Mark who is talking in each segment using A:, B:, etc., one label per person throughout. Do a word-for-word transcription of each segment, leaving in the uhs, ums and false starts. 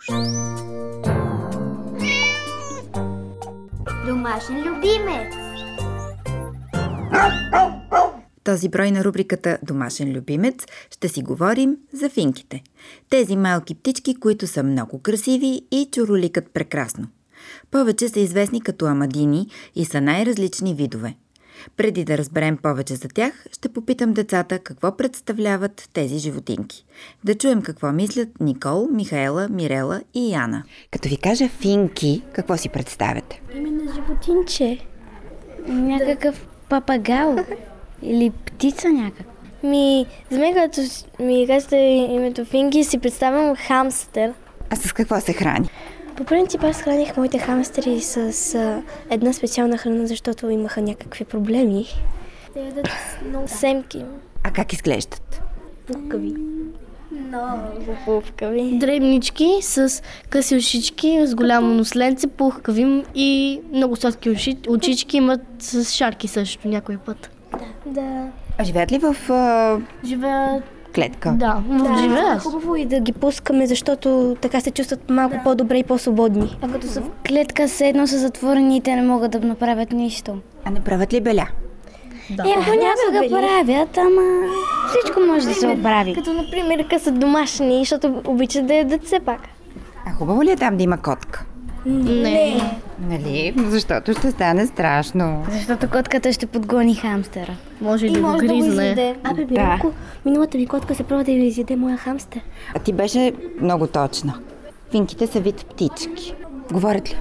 A: Домашен любимец.
B: Този брой на рубриката Домашен любимец ще си говорим за финките. Тези малки птички, които са много красиви и чуроликат прекрасно. Повече са известни като амадини и са най-различни видове. Преди да разберем повече за тях, ще попитам децата какво представляват тези животинки. Да чуем какво мислят Никол, Михаела, Мирела и Яна.
C: Като ви кажа финки, какво си представяте?
D: Име на животинче. Някакъв папагал. Или птица някак.
E: Ми, за мен, като ми кажете името Финки, си представям хамстер.
C: А с какво се храни?
E: По принцип, аз храних моите хамстери с а, една специална храна, защото имаха някакви проблеми. Те ядат много семки.
C: А как изглеждат?
E: Пухкави. Много пухкави.
D: Дребнички с къси ушички, с голямо носленце, пухкави и много сладки уши, очички имат с шарки също някой път.
E: Да.
C: А живеят ли в а...
D: Живеят
C: клетка?
D: Да,
E: да,
D: живеят.
E: е хубаво и да ги пускаме, защото така се чувстват малко да. по-добре и по-свободни.
D: А като са в клетка, все едно са затворени и те не могат да направят нищо.
C: А не правят ли беля?
D: Да.
E: Е, понякога правят, ама
D: всичко може да се оправи.
E: Като, например, късат домашни, защото обичат да ядат все пак.
C: А хубаво ли е там да има котка?
D: Не.
C: Нали? Защото ще стане страшно.
D: Защото котката ще подгони хамстера. Може и,
E: и
D: да
E: може
D: го
E: да го
D: гризне.
E: изяде. Абе, Мирко, да. Миналата ми котка се пробва да изяде моя хамстер.
C: А ти беше много точна. Финките са вид птички. Говорят ли?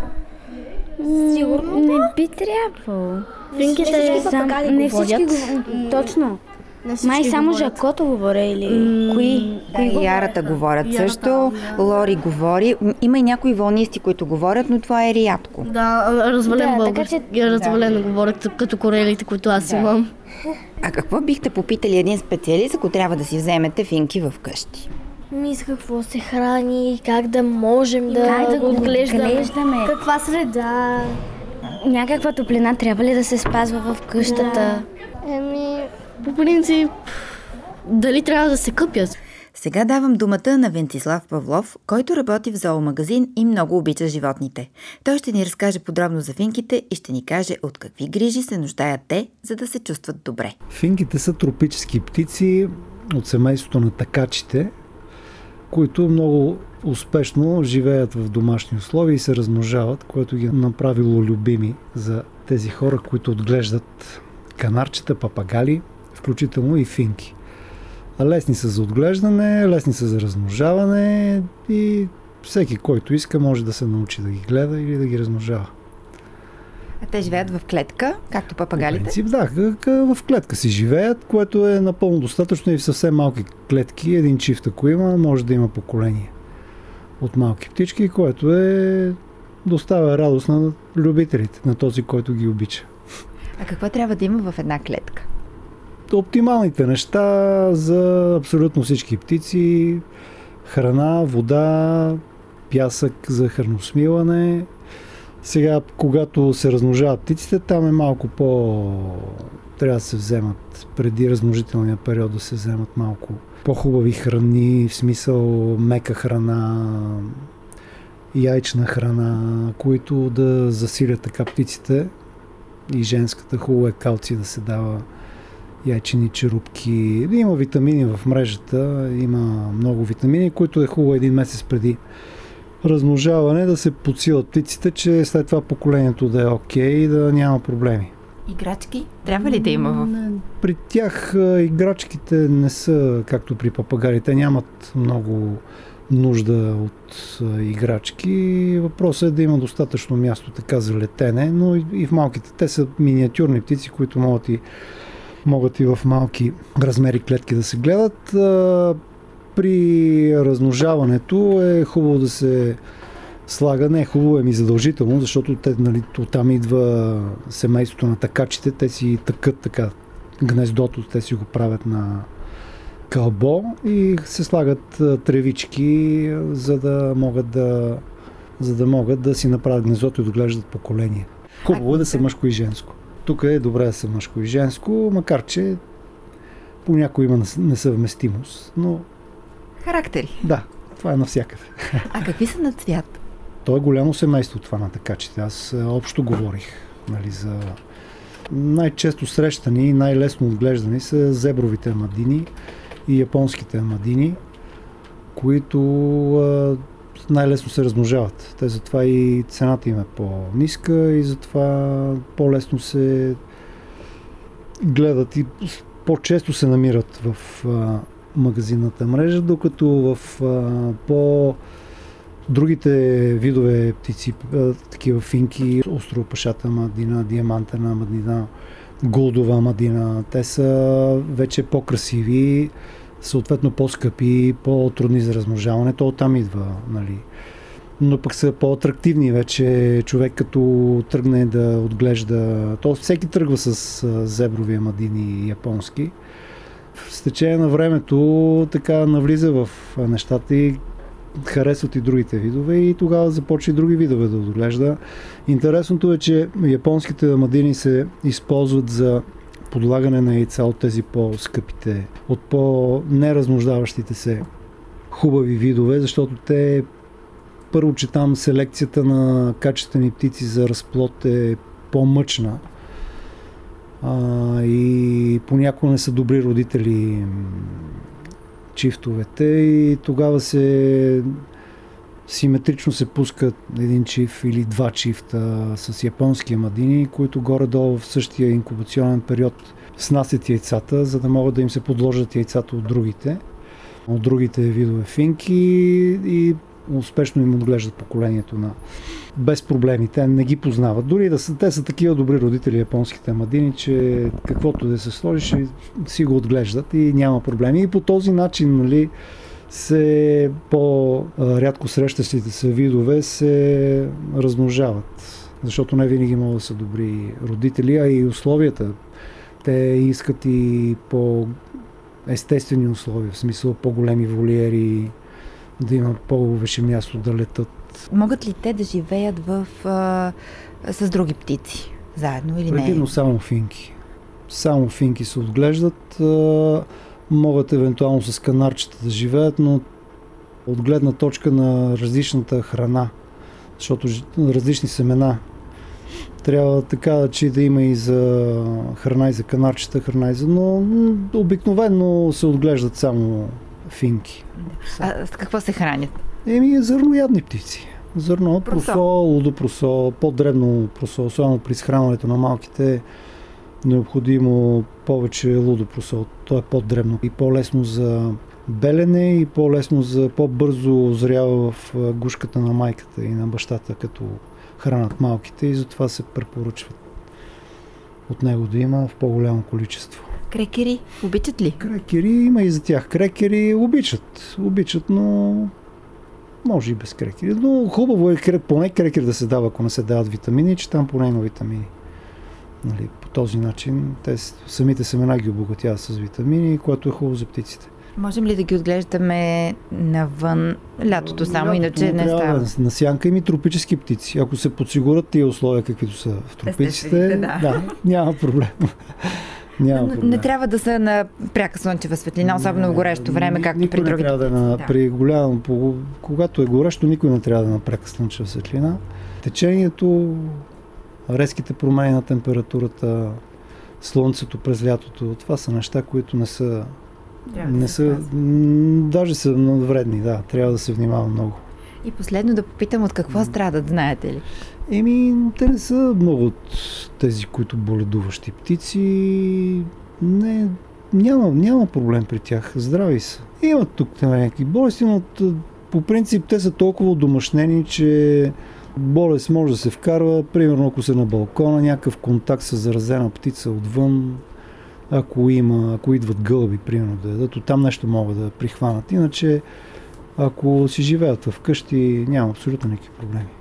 E: Сигурно
D: не би трябвало.
E: Финките
D: сам... не всички го... Точно. Май само
E: говорят.
D: Жакото говоря или mm, кои?
C: Да, и Ярата говорят Ярата, също, да. Лори говори. Има и някои вълнисти, които говорят, но това е рядко.
D: Да, развален
E: да,
D: български. Че... Развалено да. Говорят, като корелите, които аз да. Имам.
C: А какво бихте попитали един специалист, ако трябва да си вземете финки в къщи?
E: Ми с какво се храни, как да можем да,
D: как да
E: го отглеждаме,
D: отглеждаме,
E: каква среда.
D: Някаква топлина трябва ли да се спазва в къщата?
E: Да. Еми...
D: По принцип, дали трябва да се къпят?
B: Сега давам думата на Венцислав Павлов, който работи в зоомагазин и много обича животните. Той ще ни разкаже подробно за финките и ще ни каже от какви грижи се нуждаят те, за да се чувстват добре.
F: Финките са тропически птици от семейството на такачите, които много успешно живеят в домашни условия и се размножават, което ги е направило любими за тези хора, които отглеждат канарчета, папагали, включително и финки. Лесни са за отглеждане, лесни са за размножаване и всеки, който иска, може да се научи да ги гледа или да ги размножава.
C: А те живеят в клетка, както папагалите?
F: В принцип, да, в клетка си живеят, което е напълно достатъчно и в съвсем малки клетки. Един чифт, ако има, може да има поколение от малки птички, което е доставя радост на любителите, на този, който ги обича.
C: А какво трябва да има в една клетка?
F: Оптималните неща за абсолютно всички птици. Храна, вода, пясък за храносмилане. Сега, когато се размножават птиците, там е малко по... трябва да се вземат, преди размножителния период да се вземат малко по-хубави храни, в смисъл мека храна, яйчна храна, които да засилят така птиците. И женската хубаво е калци да се дава, яйчени черупки. Има витамини в мрежата, има много витамини, които е хубаво един месец преди размножаване да се подсилат птиците, че след това поколението да е окей и да няма проблеми.
C: Играчки? Трябва ли да има в...
F: При тях играчките не са както при папагалите, нямат много нужда от играчки. Въпросът е да има достатъчно място така за летене, но и в малките. Те са миниатюрни птици, които могат и, могат и в малки размери клетки да се гледат. При размножаването е хубаво да се слага, не е хубаво, е ми задължително, защото те, нали, оттам идва семейството на такачите, те си тъкат така гнездото, те си го правят на кълбо и се слагат тревички, за да могат да, за да могат да си направят гнездото и да отглеждат поколение. Хубаво е да са мъжко и женско. Тук е добре да са мъжко и женско, макар че понякога има несъвместимост, но...
C: Характери.
F: Да. това е навсякъде.
B: А какви са на цвят?
F: То е голямо семейство това на такачите. Аз общо говорих, нали, за най-често срещани и най-лесно отглеждани са зебровите амадини и японските амадини, които а, най-лесно се размножават. Те затова и цената им е по-ниска и затова по-лесно се гледат и по-често се намират в а, магазинната мрежа, докато в а, по другите видове птици, а, такива финки, остроопашата амадина, диамантена амадина, голдова амадина, те са вече по-красиви, съответно по-скъпи, по-трудни за размножаване. То оттам идва, нали. Но пък са по-атрактивни вече. Човек като тръгне да отглежда, то всеки тръгва с зеброви амадини японски. С течение на времето така навлиза в нещата и харесват и другите видове и тогава започва и други видове да отглежда. Интересното е, че японските амадини се използват за подлагане на яйца от тези по-скъпите, от по-неразмнождаващите се хубави видове, защото те първо, че там селекцията на качествени птици за разплод е по-мъчна а, и понякога не са добри родители чифтовете и тогава се симетрично се пускат един чифт или два чифта с японски амадини, които горе-долу в същия инкубационен период снасят яйцата, за да могат да им се подложат яйцата от другите, от другите видове финки и успешно им отглеждат поколението на без проблеми. Те не ги познават. Дори да са, те са такива добри родители, японските амадини, че каквото да се сложи, ще си го отглеждат и няма проблеми. И по този начин, нали, се по-рядко срещащите се видове се размножават. Защото не винаги могат да са добри родители, а и условията. Те искат и по-естествени условия, в смисъл по-големи волиери, да има по-веше място да летат.
B: Могат ли те да живеят в, а, с други птици? Заедно или не?
F: Предимно само финки. Само финки се отглеждат. А, могат евентуално с канарчета да живеят, но от гледна точка на различната храна, защото различни семена. Трябва така, че да има и за храна и за канарчета, храна и за... Но обикновено се отглеждат само финки.
B: А с какво се хранят?
F: Еми, зърноядни птици. Зърно, просо, просо лудопросо, по-дребно просо, особено при изхранването на малките е необходимо повече лудопросо. То е по-дребно и по-лесно за белене и по-лесно за по-бързо озрява в гушката на майката и на бащата, като хранат малките и затова се препоръчват от него да има в по-голямо количество.
B: Крекери обичат ли?
F: Крекери има и за тях. Крекери обичат. Обичат, но може и без крекери. Но хубаво е поне крекер да се дава, ако не се дават витамини, че там поне има витамини. Нали, по този начин те самите семена ги обогатяват с витамини, което е хубаво за птиците.
B: Можем ли да ги отглеждаме навън лятото само,
F: лятото
B: иначе не става?
F: На сянка има и тропически птици. Ако се подсигурят тия условия, каквито са в тропиците, да. да, няма проблем. Няма
B: но, не трябва да са на пряка слънчева светлина, особено не, в горещо време, както
F: никой
B: при другите.
F: Да на, да. При голям, по, когато е горещо, никой не трябва да на пряка слънчева светлина. Течението, резките промени на температурата, слънцето през лятото, това са неща, които не са, не да са м- даже са вредни. Да, трябва да се внимава много.
B: И последно да попитам, от какво страдат, знаете ли?
F: Еми, те не са много от тези, които боледуващи птици. Не, няма, няма проблем при тях. Здрави са. Имат тук някакви болести, но по принцип те са толкова домашнени, че болест може да се вкарва, примерно ако са на балкона, някакъв контакт с заразена птица отвън, ако има, ако идват гълъби, примерно да ядат, оттам нещо могат да прихванат. Иначе, ако си живеят вкъщи, няма абсолютно никакви проблеми.